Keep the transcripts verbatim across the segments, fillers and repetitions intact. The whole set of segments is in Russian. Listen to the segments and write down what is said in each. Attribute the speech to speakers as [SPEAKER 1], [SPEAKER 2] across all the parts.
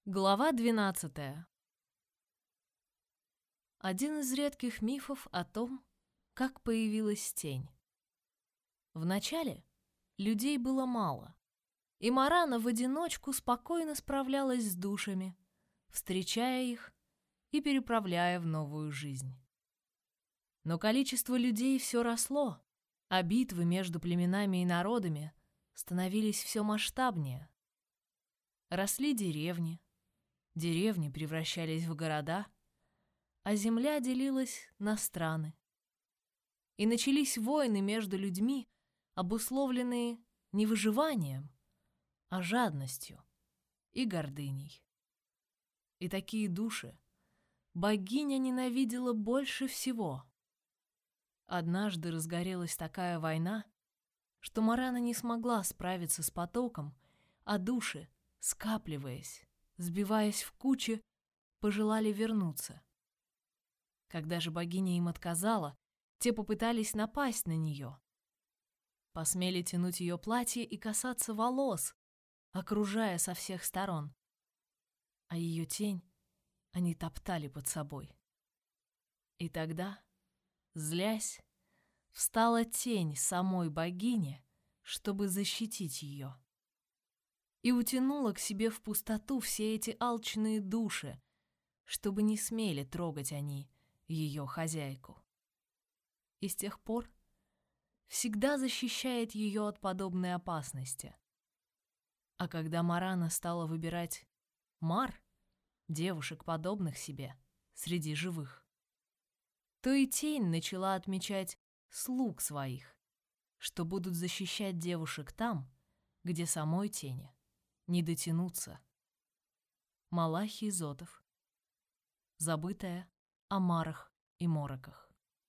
[SPEAKER 1] Глава двенадцатая. Один из редких мифов о том, как появилась тень. Вначале людей было мало, и Марана в одиночку спокойно справлялась с душами, встречая их и переправляя в новую жизнь. Но количество людей все росло, а битвы между племенами и народами становились все масштабнее. Росли деревни, деревни превращались в города, а земля делилась на страны. И начались войны между людьми, обусловленные не выживанием, а жадностью и гордыней. И такие души богиня ненавидела больше всего. Однажды разгорелась такая война, что Марана не смогла справиться с потоком, а души, скапливаясь, сбиваясь в кучи, пожелали вернуться. Когда же богиня им отказала, те попытались напасть на нее. Посмели тянуть ее платье и касаться волос, окружая со всех сторон. А ее тень они топтали под собой. И тогда, злясь, встала тень самой богини, чтобы защитить ее. И утянула к себе в пустоту все эти алчные души, чтобы не смели трогать они ее хозяйку. И с тех пор всегда защищает ее от подобной опасности. А когда Марана стала выбирать Мар, девушек, подобных себе, среди живых, то и тень начала отмечать слуг своих, что будут защищать девушек там, где самой тени не дотянуться. Малахий Зотов. Забытая о марах и мороках.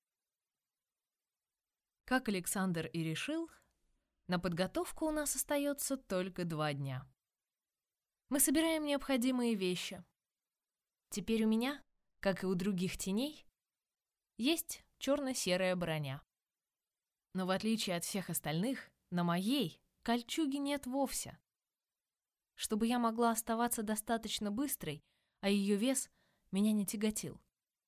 [SPEAKER 1] Как Александр и решил, на подготовку у нас остается только два дня. Мы собираем необходимые вещи. Теперь у меня, как и у других теней, есть черно-серая броня. Но в отличие от всех остальных, на моей кольчуги нет вовсе. Чтобы я могла оставаться достаточно быстрой, а ее вес меня не тяготил.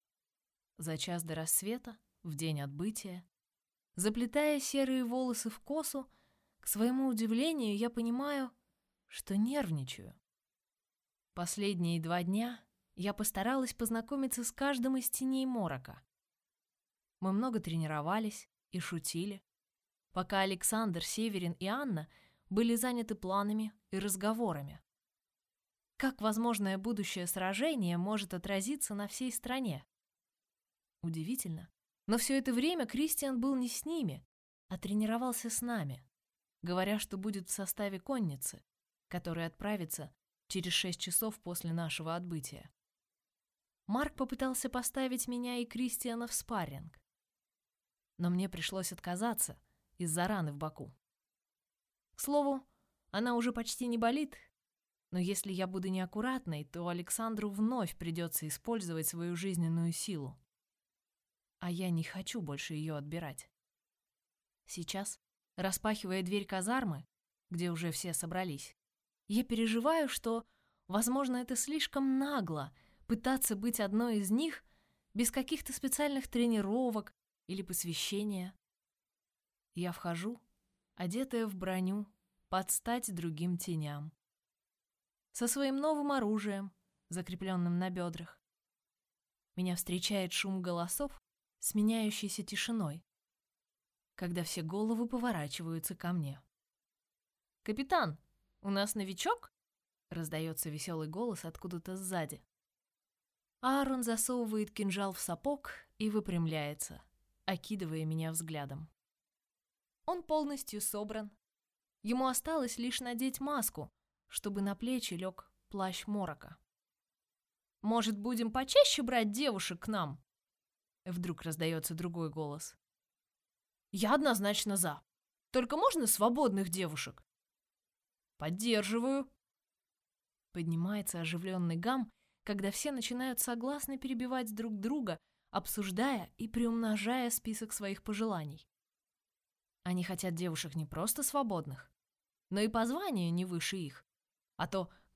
[SPEAKER 1] За час до рассвета, в день отбытия, заплетая серые волосы в косу, к своему удивлению я понимаю, что нервничаю. Последние два дня я постаралась познакомиться с каждым из теней морока. Мы много тренировались и шутили, пока Александр, Северин и Анна были заняты планами и разговорами. Как возможное будущее сражение может отразиться на всей стране? Удивительно, но все это время Кристиан был не с ними, а тренировался с нами, говоря, что будет в составе конницы, которая отправится через шесть часов после нашего отбытия. Марк попытался поставить меня и Кристиана в спарринг, но мне пришлось отказаться из-за раны в боку. К слову, она уже почти не болит, но если я буду неаккуратной, то Александру вновь придется использовать свою жизненную силу. А я не хочу больше ее отбирать. Сейчас, распахивая дверь казармы, где уже все собрались, я переживаю, что, возможно, это слишком нагло пытаться быть одной из них без каких-то специальных тренировок или посвящения. Я вхожу, одетая в броню, под стать другим теням, со своим новым оружием, закрепленным на бедрах. Меня встречает шум голосов, сменяющийся тишиной, когда все головы поворачиваются ко мне. «Капитан, у нас новичок?» — раздается веселый голос откуда-то сзади. Аарон засовывает кинжал в сапог и выпрямляется, окидывая меня взглядом. Он полностью собран. Ему осталось лишь надеть маску, чтобы на плечи лег плащ морока. «Может, будем почаще брать девушек к нам?» Вдруг раздается другой голос. «Я однозначно за. Только можно свободных девушек?» «Поддерживаю». Поднимается оживленный гам, когда все начинают согласно перебивать друг друга, обсуждая и приумножая список своих пожеланий. Они хотят девушек не просто свободных, но и по званию не выше их, а то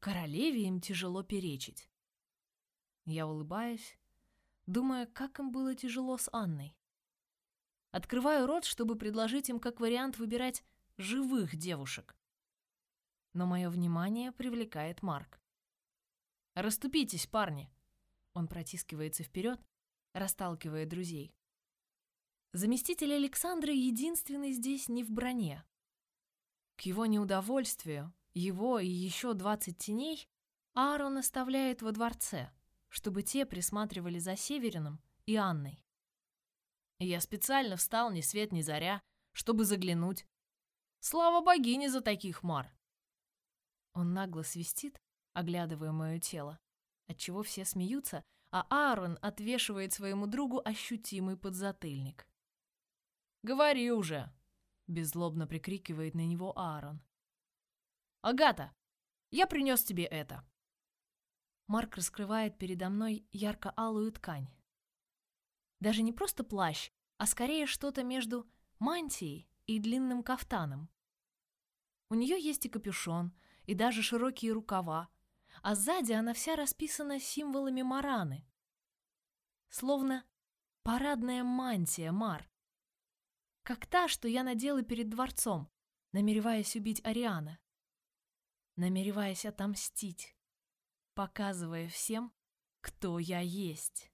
[SPEAKER 1] королеве им тяжело перечить. Я улыбаюсь, думая, как им было тяжело с Анной. Открываю рот, чтобы предложить им как вариант выбирать живых девушек. Но мое внимание привлекает Марк. «Расступитесь, парни!» Он протискивается вперед, расталкивая друзей. Заместитель Александра единственный здесь не в броне. К его неудовольствию, его и еще двадцать теней Аарон оставляет во дворце, чтобы те присматривали за Северином и Анной. Я специально встал ни свет ни заря, чтобы заглянуть. Слава богине за таких мар! Он нагло свистит, оглядывая мое тело, отчего все смеются, а Аарон отвешивает своему другу ощутимый подзатыльник. «Говори уже!» — беззлобно прикрикивает на него Аарон. «Агата, я принес тебе это!» Марк раскрывает передо мной ярко-алую ткань. Даже не просто плащ, а скорее что-то между мантией и длинным кафтаном. У нее есть и капюшон, и даже широкие рукава, а сзади она вся расписана символами Мараны. Словно парадная мантия Мар. Как та, что я надела перед дворцом, намереваясь убить Ариана. Намереваясь отомстить, показывая всем, кто я есть.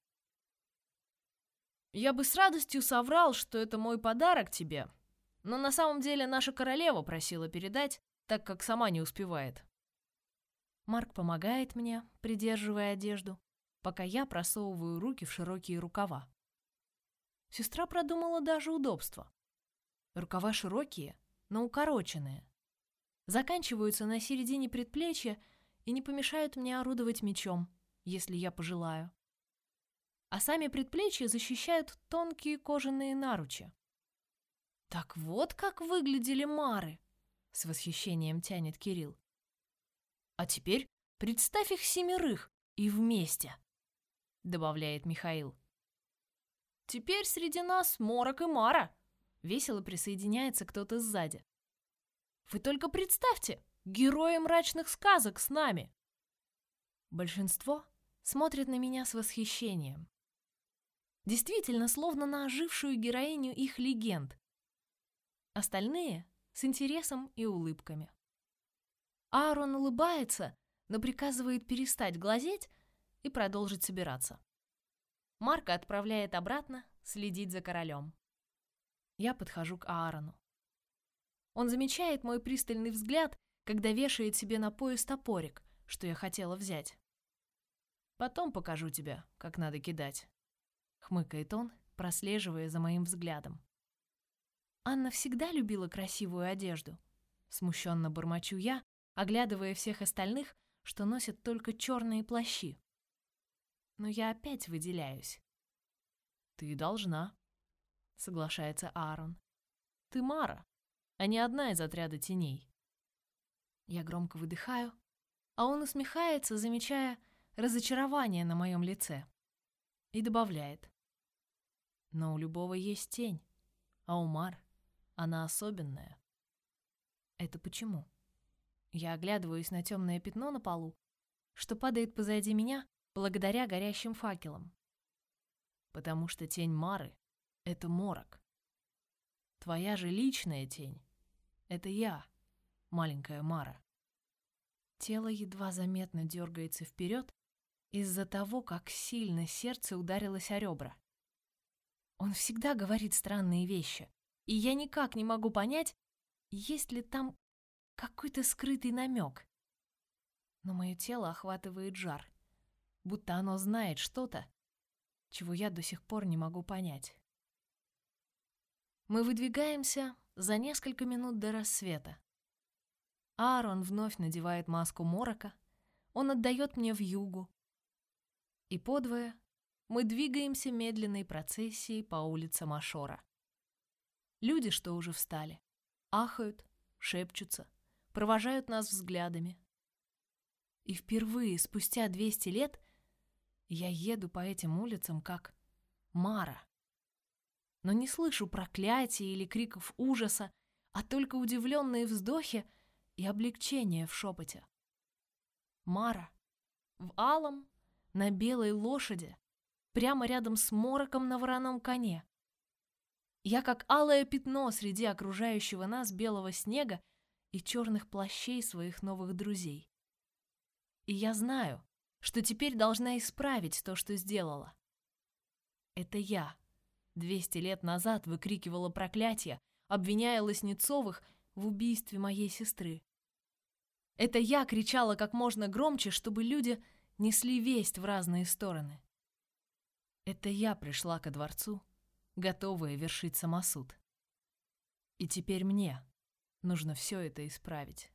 [SPEAKER 1] Я бы с радостью соврал, что это мой подарок тебе, но на самом деле наша королева просила передать, так как сама не успевает. Марк помогает мне, придерживая одежду, пока я просовываю руки в широкие рукава. Сестра продумала даже удобство. Рукава широкие, но укороченные. Заканчиваются на середине предплечья и не помешают мне орудовать мечом, если я пожелаю. А сами предплечья защищают тонкие кожаные наручи. «Так вот как выглядели мары!» — с восхищением тянет Кирилл. «А теперь представь их семерых и вместе!» — добавляет Михаил. «Теперь среди нас Морок и Мара!» — весело присоединяется кто-то сзади. «Вы только представьте, герои мрачных сказок с нами!» Большинство смотрит на меня с восхищением. Действительно, словно на ожившую героиню их легенд. Остальные — с интересом и улыбками. Аарон улыбается, но приказывает перестать глазеть и продолжить собираться. Марка отправляет обратно следить за королем. Я подхожу к Аарону. Он замечает мой пристальный взгляд, когда вешает себе на пояс топорик, что я хотела взять. «Потом покажу тебе, как надо кидать», — хмыкает он, прослеживая за моим взглядом. Анна всегда любила красивую одежду. Смущенно бормочу я, оглядывая всех остальных, что носят только черные плащи. Но я опять выделяюсь. «Ты должна», — соглашается Аарон. «Ты Мара, а не одна из отряда теней». Я громко выдыхаю, а он усмехается, замечая разочарование на моем лице, и добавляет: «Но у любого есть тень, а у Мар она особенная». Это почему? Я оглядываюсь на темное пятно на полу, что падает позади меня благодаря горящим факелам. Потому что тень Мары — это Морок. Твоя же личная тень — это я, маленькая Мара. Тело едва заметно дергается вперед из-за того, как сильно сердце ударилось о ребра. Он всегда говорит странные вещи, и я никак не могу понять, есть ли там какой-то скрытый намек. Но мое тело охватывает жар, будто оно знает что-то, чего я до сих пор не могу понять. Мы выдвигаемся за несколько минут до рассвета. Аарон вновь надевает маску Морока, он отдает мне вьюгу. И подвое мы двигаемся медленной процессией по улицам Ашора. Люди, что уже встали, ахают, шепчутся, провожают нас взглядами. И впервые спустя двести лет я еду по этим улицам как Мара. Но не слышу проклятий или криков ужаса, а только удивленные вздохи и облегчение в шепоте. Мара в алом, на белой лошади, прямо рядом с Мороком на вороном коне. Я как алое пятно среди окружающего нас белого снега и черных плащей своих новых друзей. И я знаю, что теперь должна исправить то, что сделала. Это я двести лет назад выкрикивала проклятия, обвиняя Лоснецовых в убийстве моей сестры. Это я кричала как можно громче, чтобы люди несли весть в разные стороны. Это я пришла ко дворцу, готовая вершить самосуд. И теперь мне нужно все это исправить.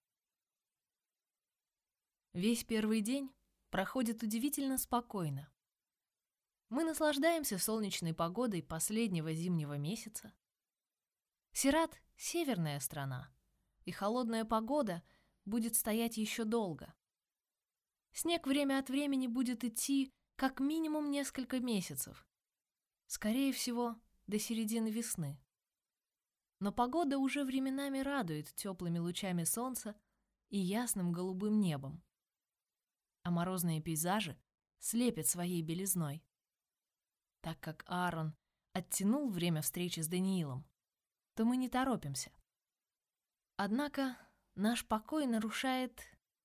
[SPEAKER 1] Весь первый день проходит удивительно спокойно. Мы наслаждаемся солнечной погодой последнего зимнего месяца. Сират — северная страна, и холодная погода будет стоять еще долго. Снег время от времени будет идти как минимум несколько месяцев, скорее всего, до середины весны. Но погода уже временами радует теплыми лучами солнца и ясным голубым небом. А морозные пейзажи слепят своей белизной. Так как Аарон оттянул время встречи с Даниилом, то мы не торопимся. Однако наш покой нарушает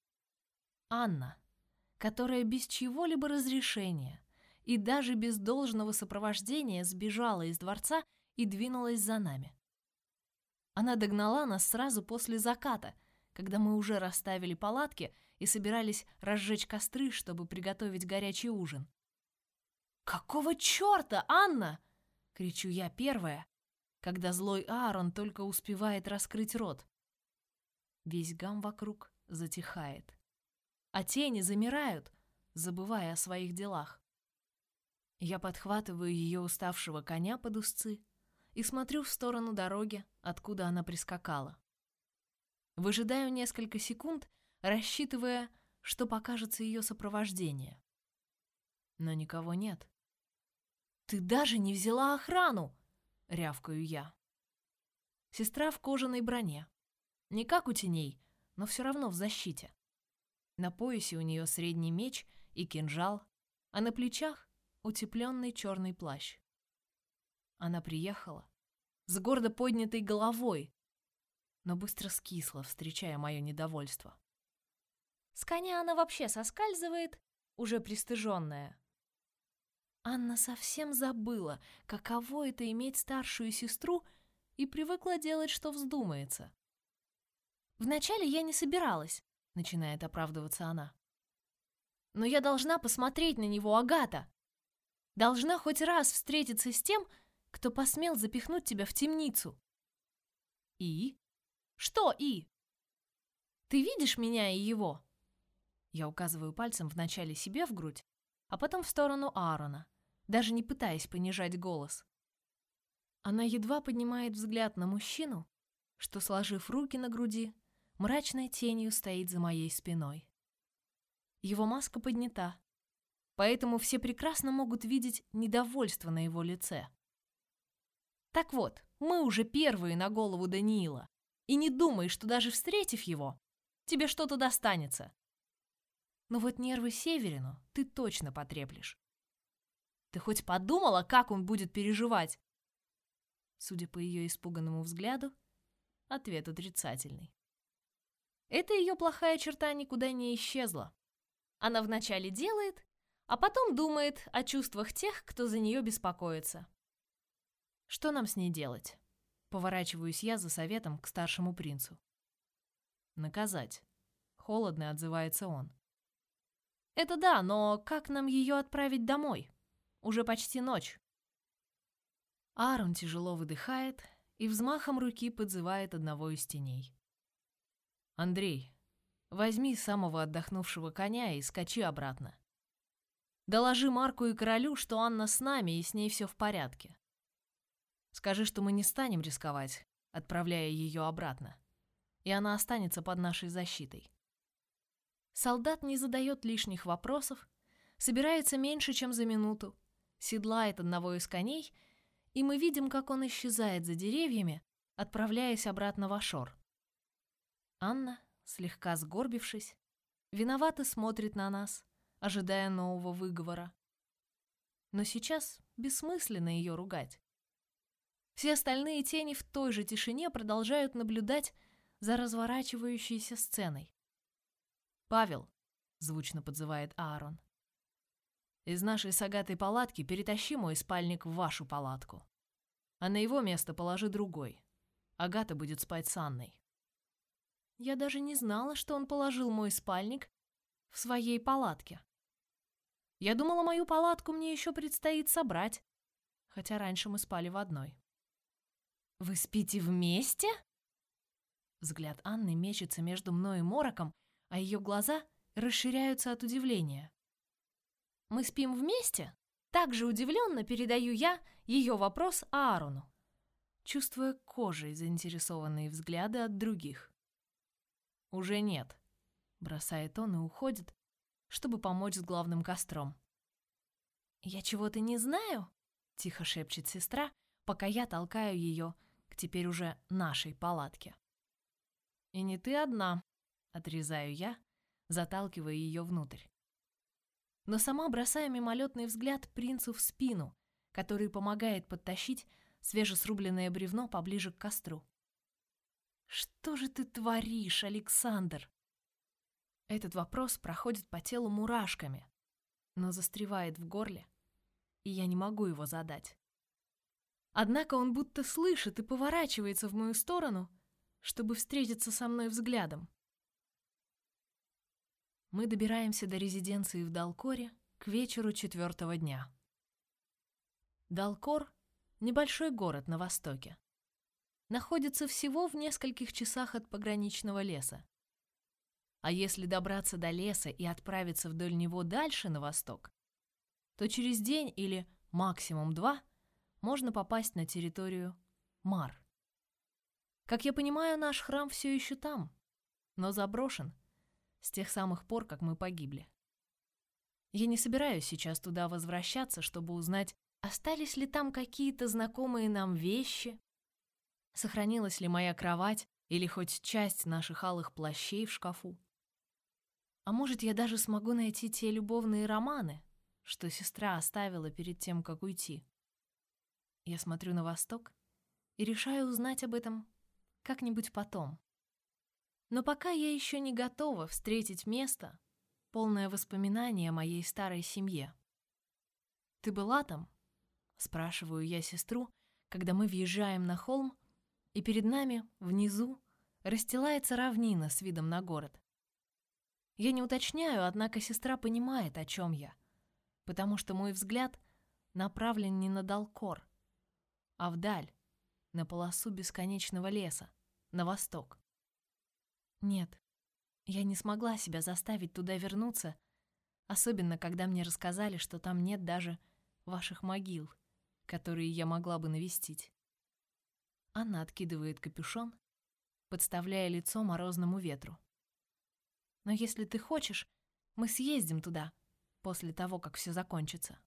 [SPEAKER 1] Анна, которая без чьего-либо разрешения и даже без должного сопровождения сбежала из дворца и двинулась за нами. Она догнала нас сразу после заката, когда мы уже расставили палатки и собирались разжечь костры, чтобы приготовить горячий ужин. «Какого черта, Анна?» — кричу я первая, когда злой Аарон только успевает раскрыть рот. Весь гам вокруг затихает, а тени замирают, забывая о своих делах. Я подхватываю ее уставшего коня под узцы и смотрю в сторону дороги, откуда она прискакала. Выжидаю несколько секунд, рассчитывая, что покажется ее сопровождение. Но никого нет. «Ты даже не взяла охрану!» — рявкаю я. Сестра в кожаной броне. Не как у теней, но все равно в защите. На поясе у нее средний меч и кинжал, а на плечах утепленный черный плащ. Она приехала с гордо поднятой головой, но быстро скисла, встречая мое недовольство. С коня она вообще соскальзывает, уже пристыженная. Анна совсем забыла, каково это иметь старшую сестру, и привыкла делать, что вздумается. «Вначале я не собиралась», — начинает оправдываться она. «Но я должна посмотреть на него, Агата. Должна хоть раз встретиться с тем, кто посмел запихнуть тебя в темницу». «И? Что «и»? Ты видишь меня и его?» Я указываю пальцем вначале себе в грудь, а потом в сторону Аарона, даже не пытаясь понижать голос. Она едва поднимает взгляд на мужчину, что, сложив руки на груди, мрачной тенью стоит за моей спиной. Его маска поднята, поэтому все прекрасно могут видеть недовольство на его лице. Так вот, мы уже первые на голову Даниила, и не думай, что даже встретив его, тебе что-то достанется. Но вот нервы Северину ты точно потреплешь. Ты хоть подумала, как он будет переживать? Судя по ее испуганному взгляду, ответ отрицательный. Эта ее плохая черта никуда не исчезла. Она вначале делает, а потом думает о чувствах тех, кто за нее беспокоится. Что нам с ней делать? Поворачиваюсь я за советом к старшему принцу. Наказать. Холодно отзывается он. Это да, но как нам ее отправить домой? Уже почти ночь. Аарон тяжело выдыхает и взмахом руки подзывает одного из теней. Андрей, возьми самого отдохнувшего коня и скачи обратно. Доложи Марку и королю, что Анна с нами и с ней все в порядке. Скажи, что мы не станем рисковать, отправляя ее обратно, и она останется под нашей защитой. Солдат не задает лишних вопросов, собирается меньше, чем за минуту, седлает одного из коней, и мы видим, как он исчезает за деревьями, отправляясь обратно в Ашор. Анна, слегка сгорбившись, виновато смотрит на нас, ожидая нового выговора. Но сейчас бессмысленно ее ругать. Все остальные тени в той же тишине продолжают наблюдать за разворачивающейся сценой. «Павел», — звучно подзывает Аарон, — «из нашей с Агатой палатки перетащи мой спальник в вашу палатку, а на его место положи другой. Агата будет спать с Анной». Я даже не знала, что он положил мой спальник в своей палатке. Я думала, мою палатку мне еще предстоит собрать, хотя раньше мы спали в одной. «Вы спите вместе?» Взгляд Анны мечется между мной и Мороком, а ее глаза расширяются от удивления. «Мы спим вместе?» Также удивленно передаю я ее вопрос Аарону, чувствуя кожей заинтересованные взгляды от других. «Уже нет», — бросает он и уходит, чтобы помочь с главным костром. «Я чего-то не знаю?» — тихо шепчет сестра, пока я толкаю ее к теперь уже нашей палатке. «И не ты одна», — отрезаю я, заталкивая ее внутрь. Но сама бросаю мимолетный взгляд принцу в спину, который помогает подтащить свежесрубленное бревно поближе к костру. «Что же ты творишь, Александр?» Этот вопрос проходит по телу мурашками, но застревает в горле, и я не могу его задать. Однако он будто слышит и поворачивается в мою сторону, чтобы встретиться со мной взглядом. Мы добираемся до резиденции в Далкоре к вечеру четвертого дня. Далкор — небольшой город на востоке. Находится всего в нескольких часах от пограничного леса. А если добраться до леса и отправиться вдоль него дальше на восток, то через день или максимум два можно попасть на территорию Мар. Как я понимаю, наш храм все еще там, но заброшен с тех самых пор, как мы погибли. Я не собираюсь сейчас туда возвращаться, чтобы узнать, остались ли там какие-то знакомые нам вещи, сохранилась ли моя кровать или хоть часть наших алых плащей в шкафу. А может, я даже смогу найти те любовные романы, что сестра оставила перед тем, как уйти. Я смотрю на восток и решаю узнать об этом как-нибудь потом. Но пока я еще не готова встретить место, полное воспоминания о моей старой семье. «Ты была там?» — спрашиваю я сестру, когда мы въезжаем на холм, и перед нами, внизу, расстилается равнина с видом на город. Я не уточняю, однако сестра понимает, о чем я, потому что мой взгляд направлен не на Далкор, а вдаль, на полосу бесконечного леса, на восток. Нет, я не смогла себя заставить туда вернуться, особенно когда мне рассказали, что там нет даже ваших могил, которые я могла бы навестить. Анна откидывает капюшон, подставляя лицо морозному ветру. Но если ты хочешь, мы съездим туда после того, как все закончится.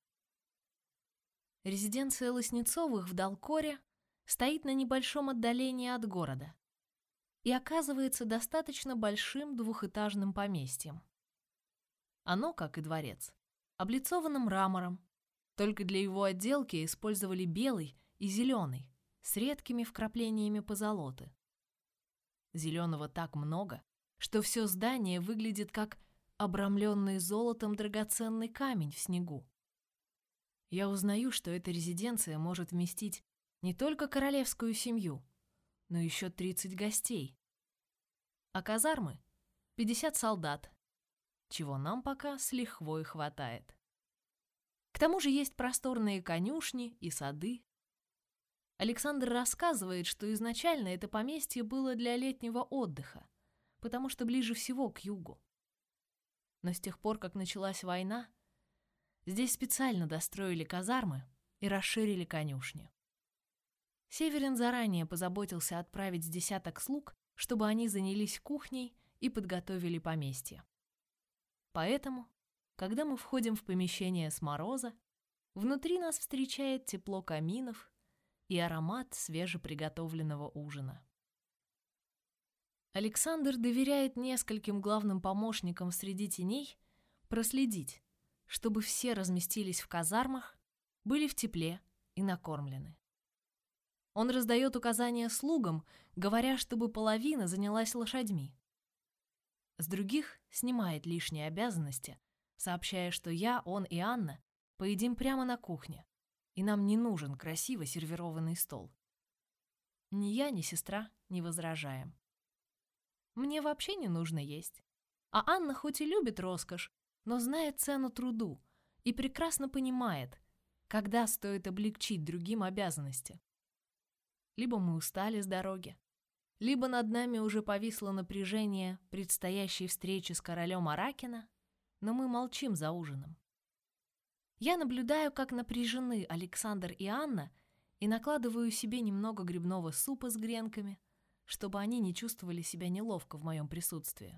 [SPEAKER 1] Резиденция Лоснецовых в Далкоре стоит на небольшом отдалении от города и оказывается достаточно большим двухэтажным поместьем. Оно, как и дворец, облицовано мрамором, только для его отделки использовали белый и зеленый, с редкими вкраплениями позолоты. Зеленого так много, что все здание выглядит как обрамленный золотом драгоценный камень в снегу. Я узнаю, что эта резиденция может вместить не только королевскую семью, но еще тридцать гостей. А казармы — пятьдесят солдат, чего нам пока с лихвой хватает. К тому же есть просторные конюшни и сады. Александр рассказывает, что изначально это поместье было для летнего отдыха, потому что ближе всего к югу. Но с тех пор, как началась война, здесь специально достроили казармы и расширили конюшни. Северин заранее позаботился отправить с десяток слуг, чтобы они занялись кухней и подготовили поместье. Поэтому, когда мы входим в помещение с мороза, внутри нас встречает тепло каминов и аромат свежеприготовленного ужина. Александр доверяет нескольким главным помощникам среди теней проследить, чтобы все разместились в казармах, были в тепле и накормлены. Он раздает указания слугам, говоря, чтобы половина занялась лошадьми. С других снимает лишние обязанности, сообщая, что я, он и Анна поедим прямо на кухне, и нам не нужен красиво сервированный стол. Ни я, ни сестра не возражаем. Мне вообще не нужно есть. А Анна хоть и любит роскошь, но знает цену труду и прекрасно понимает, когда стоит облегчить другим обязанности. Либо мы устали с дороги, либо над нами уже повисло напряжение предстоящей встречи с королем Аракина, но мы молчим за ужином. Я наблюдаю, как напряжены Александр и Анна, и накладываю себе немного грибного супа с гренками, чтобы они не чувствовали себя неловко в моем присутствии.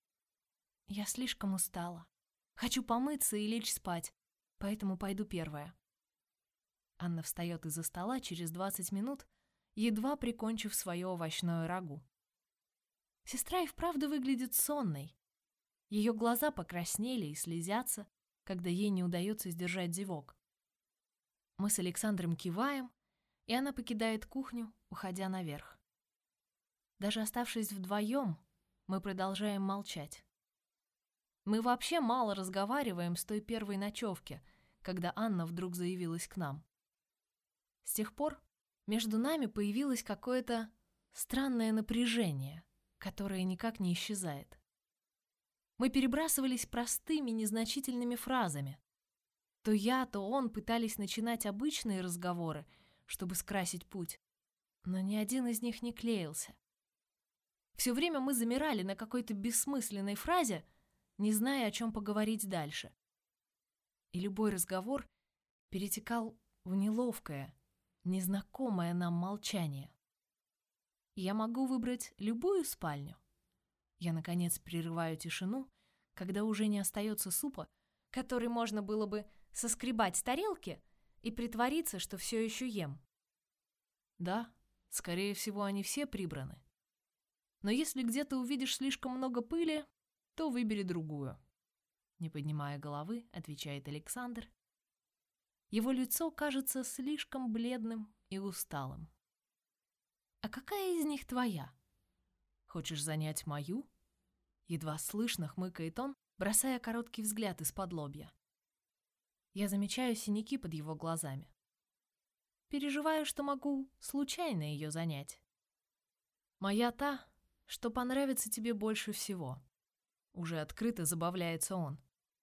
[SPEAKER 1] Я слишком устала. Хочу помыться и лечь спать, поэтому пойду первая. Анна встает из-за стола через двадцать минут, едва прикончив свое овощное рагу. Сестра и вправду выглядит сонной. Ее глаза покраснели и слезятся, когда ей не удается сдержать зевок. Мы с Александром киваем, и она покидает кухню, уходя наверх. Даже оставшись вдвоем, мы продолжаем молчать. Мы вообще мало разговариваем с той первой ночевки, когда Анна вдруг заявилась к нам. С тех пор между нами появилось какое-то странное напряжение, которое никак не исчезает. Мы перебрасывались простыми, незначительными фразами. То я, то он пытались начинать обычные разговоры, чтобы скрасить путь, но ни один из них не клеился. Все время мы замирали на какой-то бессмысленной фразе, не зная, о чем поговорить дальше. И любой разговор перетекал в неловкое, незнакомое нам молчание. Я могу выбрать любую спальню. Я, наконец, прерываю тишину, когда уже не остается супа, который можно было бы соскребать с тарелки и притвориться, что все еще ем. Да, скорее всего, они все прибраны. Но если где-то увидишь слишком много пыли, то выбери другую. Не поднимая головы, отвечает Александр. Его лицо кажется слишком бледным и усталым. А какая из них твоя? Хочешь занять мою? Едва слышно хмыкает он, бросая короткий взгляд из-под лобья. Я замечаю синяки под его глазами. Переживаю, что могу случайно ее занять. Моя та, что понравится тебе больше всего. Уже открыто забавляется он.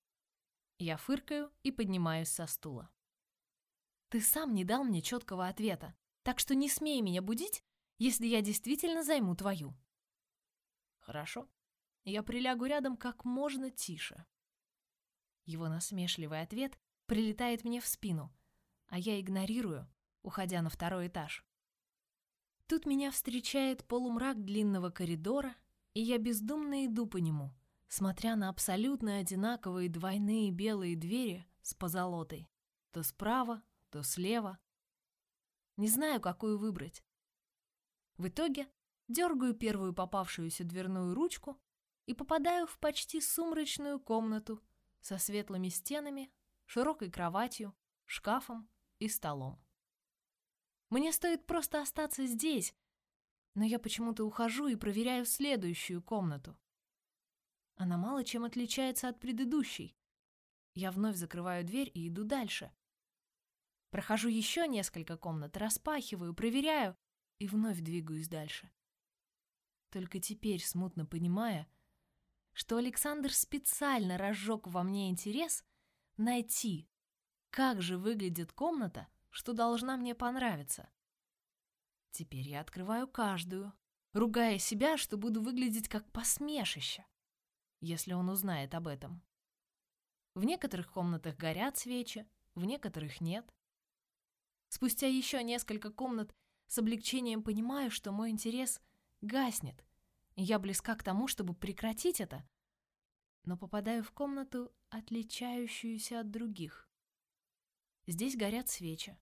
[SPEAKER 1] Я фыркаю и поднимаюсь со стула. Ты сам не дал мне четкого ответа, так что не смей меня будить, если я действительно займу твою. Хорошо. Я прилягу рядом как можно тише. Его насмешливый ответ прилетает мне в спину, а я игнорирую, уходя на второй этаж. Тут меня встречает полумрак длинного коридора, и я бездумно иду по нему, смотря на абсолютно одинаковые двойные белые двери с позолотой, то справа, то слева. Не знаю, какую выбрать. В итоге дергаю первую попавшуюся дверную ручку и попадаю в почти сумрачную комнату со светлыми стенами, широкой кроватью, шкафом и столом. Мне стоит просто остаться здесь, но я почему-то ухожу и проверяю следующую комнату. Она мало чем отличается от предыдущей. Я вновь закрываю дверь и иду дальше. Прохожу еще несколько комнат, распахиваю, проверяю и вновь двигаюсь дальше. Только теперь смутно понимая, что Александр специально разжег во мне интерес найти, как же выглядит комната, что должна мне понравиться. Теперь я открываю каждую, ругая себя, что буду выглядеть как посмешище, если он узнает об этом. В некоторых комнатах горят свечи, в некоторых нет. Спустя еще несколько комнат с облегчением понимаю, что мой интерес гаснет, и я близка к тому, чтобы прекратить это, но попадаю в комнату, отличающуюся от других. Здесь горят свечи.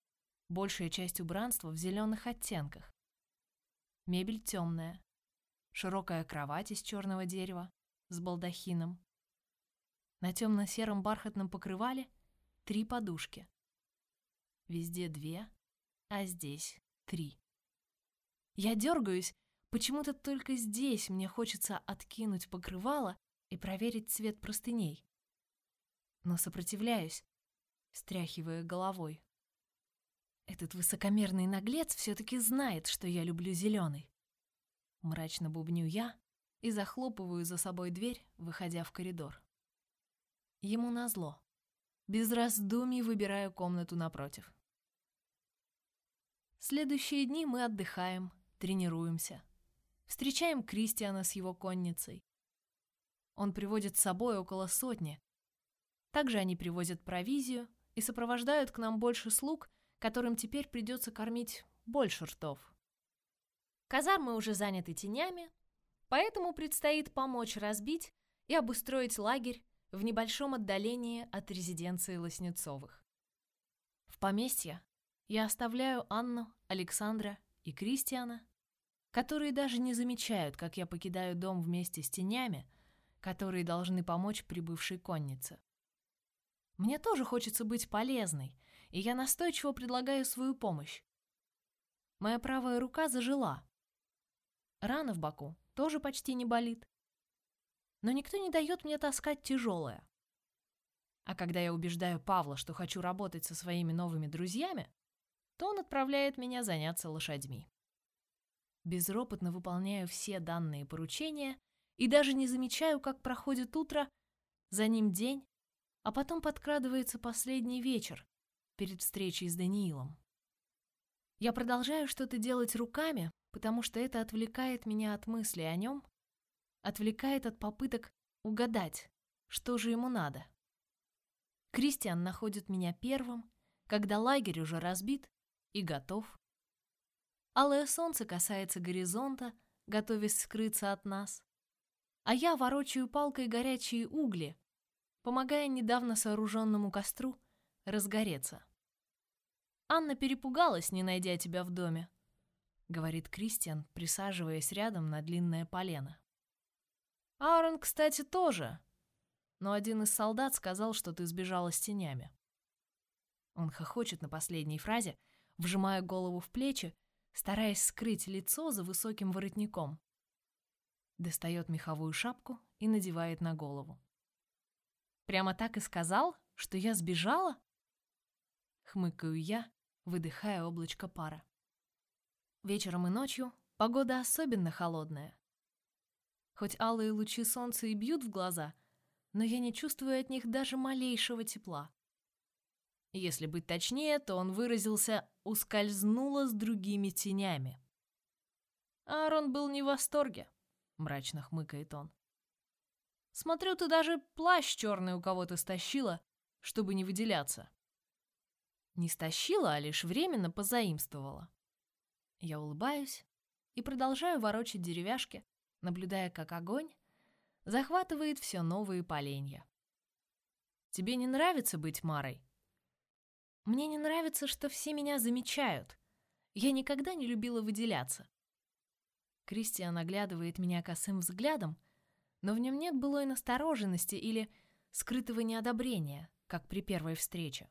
[SPEAKER 1] Большая часть убранства в зеленых оттенках. Мебель темная. широкая кровать из черного дерева с балдахином. На темно-сером бархатном покрывале три подушки. Везде две, а здесь три. Я дергаюсь, почему-то только здесь мне хочется откинуть покрывало и проверить цвет простыней. Но сопротивляюсь, встряхивая головой. Этот высокомерный наглец все-таки знает, что я люблю зеленый. Мрачно бубню я и захлопываю за собой дверь, выходя в коридор. Ему назло. Без раздумий выбираю комнату напротив. Следующие дни мы отдыхаем, тренируемся. Встречаем Кристиана с его конницей. Он приводит с собой около сотни. Также они привозят провизию и сопровождают к нам больше слуг, которым теперь придется кормить больше ртов. Казармы уже заняты тенями, поэтому предстоит помочь разбить и обустроить лагерь в небольшом отдалении от резиденции Лоснецовых. В поместье я оставляю Анну, Александра и Кристиана, которые даже не замечают, как я покидаю дом вместе с тенями, которые должны помочь прибывшей коннице. Мне тоже хочется быть полезной, и я настойчиво предлагаю свою помощь. Моя правая рука зажила. Рана в боку тоже почти не болит. Но никто не дает мне таскать тяжелое. А когда я убеждаю Павла, что хочу работать со своими новыми друзьями, то он отправляет меня заняться лошадьми. Безропотно выполняю все данные поручения и даже не замечаю, как проходит утро, за ним день, а потом подкрадывается последний вечер перед встречей с Даниилом. Я продолжаю что-то делать руками, потому что это отвлекает меня от мыслей о нем, отвлекает от попыток угадать, что же ему надо. Кристиан находит меня первым, когда лагерь уже разбит и готов. Алое солнце касается горизонта, готовясь скрыться от нас, а я ворочаю палкой горячие угли, помогая недавно сооруженному костру разгореться. «Анна перепугалась, не найдя тебя в доме», — говорит Кристиан, присаживаясь рядом на длинное полено. «Аарон, кстати, тоже, но один из солдат сказал, что ты сбежала с тенями». Он хохочет на последней фразе, вжимая голову в плечи, стараясь скрыть лицо за высоким воротником. Достает меховую шапку и надевает на голову. «Прямо так и сказал, что я сбежала?» Хмыкаю я, выдыхая облачко пара. Вечером и ночью погода особенно холодная. Хоть алые лучи солнца и бьют в глаза, но я не чувствую от них даже малейшего тепла. Если быть точнее, то он выразился «ускользнула с другими тенями». Аарон был не в восторге, мрачно хмыкает он. «Смотрю, ты даже плащ черный у кого-то стащила, чтобы не выделяться». Не стащила, а лишь временно позаимствовала. Я улыбаюсь и продолжаю ворочать деревяшки, наблюдая, как огонь захватывает все новые поленья. «Тебе не нравится быть Марой?» «Мне не нравится, что все меня замечают. Я никогда не любила выделяться». Кристиан оглядывает меня косым взглядом, но в нем нет былой настороженности или скрытого неодобрения, как при первой встрече.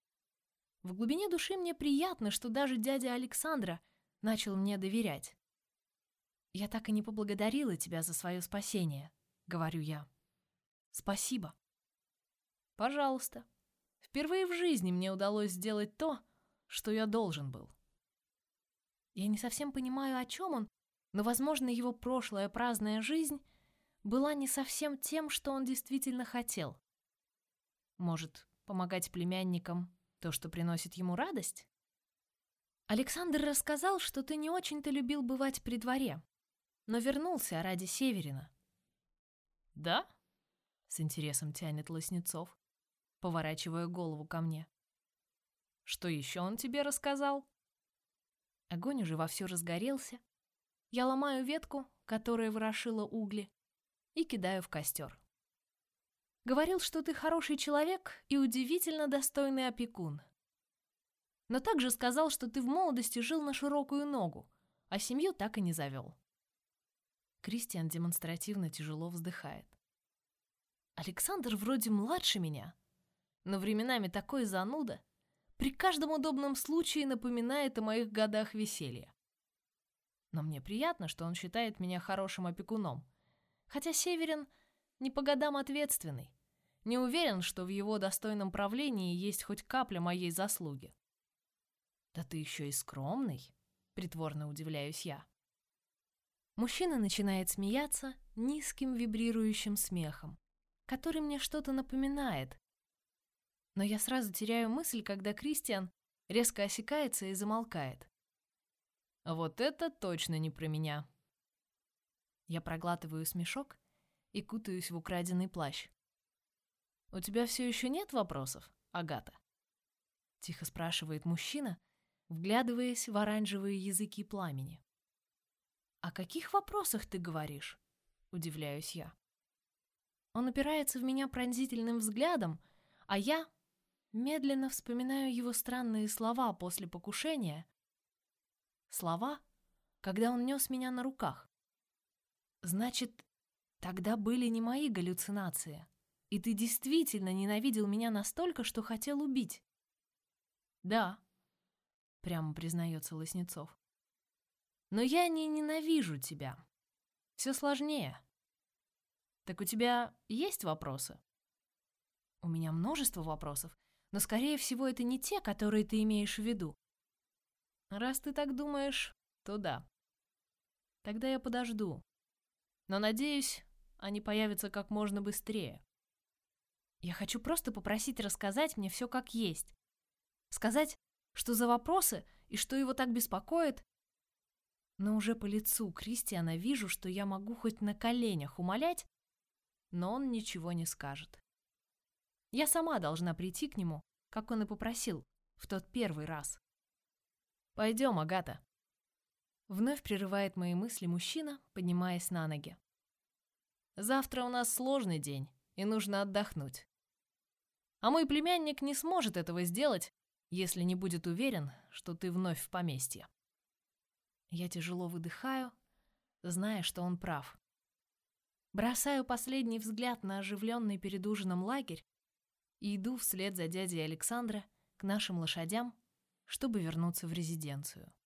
[SPEAKER 1] В глубине души мне приятно, что даже дядя Александра начал мне доверять. «Я так и не поблагодарила тебя за свое спасение», — говорю я. «Спасибо». «Пожалуйста. Впервые в жизни мне удалось сделать то, что я должен был». Я не совсем понимаю, о чем он, но, возможно, его прошлая праздная жизнь была не совсем тем, что он действительно хотел. Может, помогать племянникам — то, что приносит ему радость? Александр рассказал, что ты не очень-то любил бывать при дворе, но вернулся ради Северина. «Да?» — с интересом тянет Лоснецов, поворачивая голову ко мне. «Что еще он тебе рассказал?» Огонь уже вовсю разгорелся. Я ломаю ветку, которая ворошила угли, и кидаю в костер. Говорил, что ты хороший человек и удивительно достойный опекун. Но также сказал, что ты в молодости жил на широкую ногу, а семью так и не завел. Кристиан демонстративно тяжело вздыхает. Александр вроде младше меня, но временами такой зануда, при каждом удобном случае напоминает о моих годах веселья. Но мне приятно, что он считает меня хорошим опекуном, хотя Северин не по годам ответственный, не уверен, что в его достойном правлении есть хоть капля моей заслуги. «Да ты еще и скромный», — притворно удивляюсь я. Мужчина начинает смеяться низким вибрирующим смехом, который мне что-то напоминает. Но я сразу теряю мысль, когда Кристиан резко осекается и замолкает. Вот это точно не про меня. Я проглатываю смешок и кутаюсь в украденный плащ. «У тебя все еще нет вопросов, Агата?» Тихо спрашивает мужчина, вглядываясь в оранжевые языки пламени. «О каких вопросах ты говоришь?» — удивляюсь я. Он упирается в меня пронзительным взглядом, а я медленно вспоминаю его странные слова после покушения. Слова, когда он нес меня на руках. Значит, тогда были не мои галлюцинации, и ты действительно ненавидел меня настолько, что хотел убить. Да, прямо признается Лоснецов. Но я не ненавижу тебя. Все сложнее. Так у тебя есть вопросы? У меня множество вопросов, но, скорее всего, это не те, которые ты имеешь в виду. Раз ты так думаешь, то да. Тогда я подожду. Но, надеюсь, они появятся как можно быстрее. Я хочу просто попросить рассказать мне все как есть. Сказать, что за вопросы и что его так беспокоит. Но уже по лицу Кристиана вижу, что я могу хоть на коленях умолять, но он ничего не скажет. Я сама должна прийти к нему, как он и попросил, в тот первый раз. «Пойдем, Агата». Вновь прерывает мои мысли мужчина, поднимаясь на ноги. «Завтра у нас сложный день, и нужно отдохнуть. А мой племянник не сможет этого сделать, если не будет уверен, что ты вновь в поместье». Я тяжело выдыхаю, зная, что он прав. Бросаю последний взгляд на оживленный перед ужином лагерь и иду вслед за дядей Александра к нашим лошадям, чтобы вернуться в резиденцию.